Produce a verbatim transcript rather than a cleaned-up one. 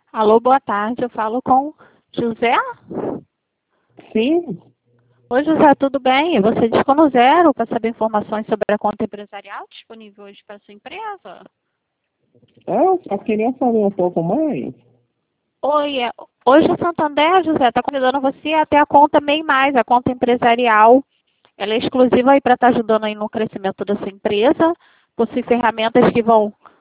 Alô, boa tarde. Eu falo com José. Sim, Oi, José, tudo bem? Você discou no zero para saber informações sobre a conta empresarial disponível hoje para sua empresa? eu só queria saber um pouco mais. Oi, é- hoje o Santander, José, está convidando você a ter a conta MEI Mais, a conta empresarial. Ela é exclusiva aí para estar ajudando aí no crescimento da sua empresa. Possui ferramentas que vão